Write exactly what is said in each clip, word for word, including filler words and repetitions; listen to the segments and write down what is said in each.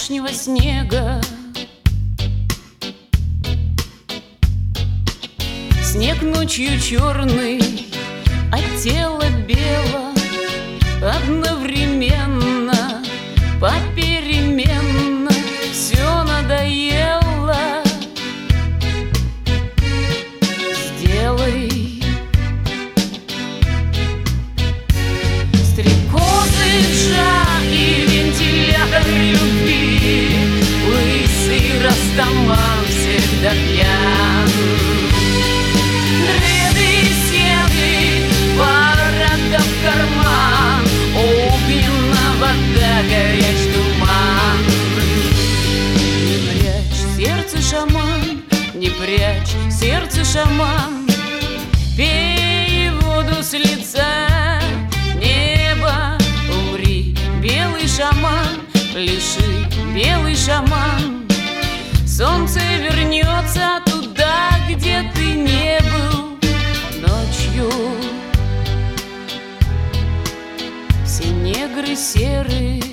вчерашнего снега. Снег ночью черный, а тело бело, одновременно, попеременно, все надоело. Сделай стрекозы, джа и вентиляторы любви, лысый растаман всегда пьян. Горяч туман. Не прячь сердце, шаман, не прячь сердце, шаман. Пей воду с лица неба, умри, белый шаман, пляши, белый шаман. Солнце вернется туда, где ты не был ночью. Все негры серые,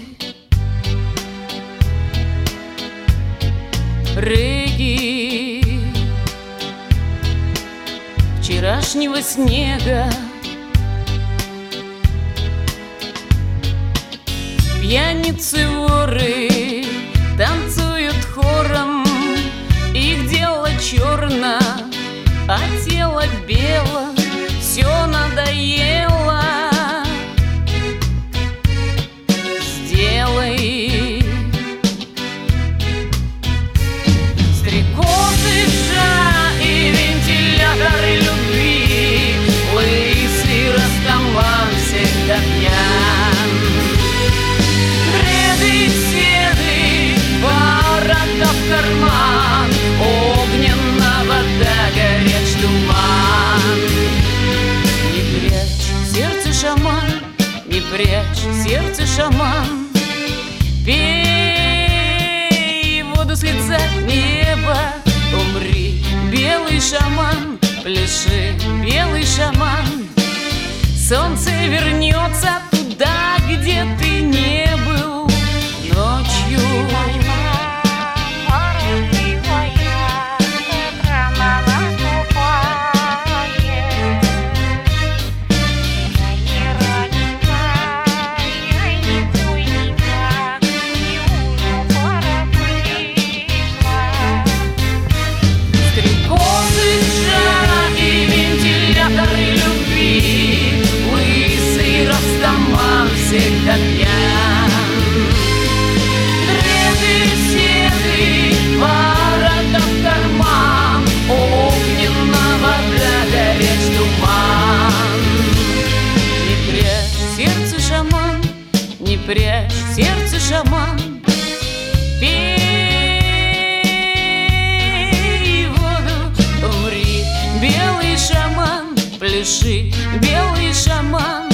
регги вчерашнего снега. Пьяницы, воры танцуют хором, их дело черно, а тело бело, все надоело. Сделай стрекозы, джа и вентиляторы любви, лысый растаман всегда пьян. Дреды, седы, борода в карман, огненная вода, горяч туман. Не прячь сердце, шаман, не прячь сердце, шаман. Пей воду с лица неба, умри, белый шаман, пляши, белый шаман. Солнце вернется туда, где ты не был ночью. Всегда пьян. Дреды, седы, борода в карман, огненная вода, горяч туман. Не прячь сердце, шаман, не прячь сердце, шаман. Пей воду, умри, белый шаман, пляши, белый шаман.